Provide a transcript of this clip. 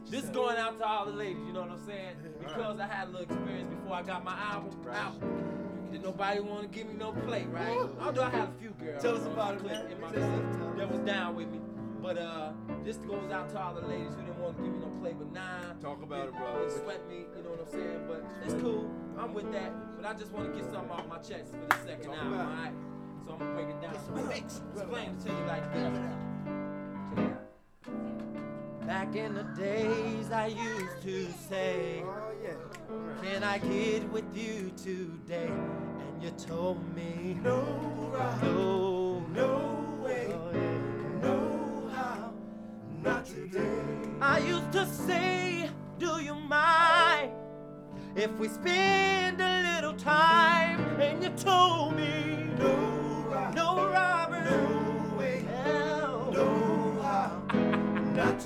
This is going out to all the ladies, you know what I'm saying? Because I had a little experience before I got my album out. Didn't nobody want to give me no play, right? Although I had a few girls. Tell us about it, in my that was down with me. But this goes out to all the ladies who didn't want to give me no play, but nah. Talk about it, bro. It sweat me, you know what I'm saying? But it's cool. I'm with that. But I just want to get something off my chest for the second album, all right? So I'm going to break it down. Explain it to you like this. Back in the days I used to say, can I get with you today? And you told me, no, no way, no how, not today. I used to say, do you mind if we spend a little time? And you told me, no, Robert, no.